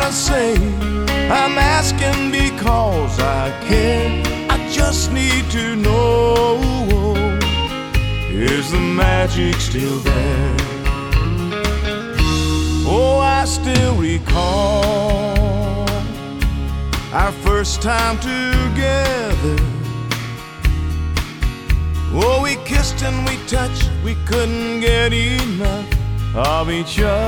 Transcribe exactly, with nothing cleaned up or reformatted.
I say I'm asking because I care. I just need to know, is the magic still there? Oh, I still recall our first time together. Oh, we kissed and we touched, we couldn't get enough of each other.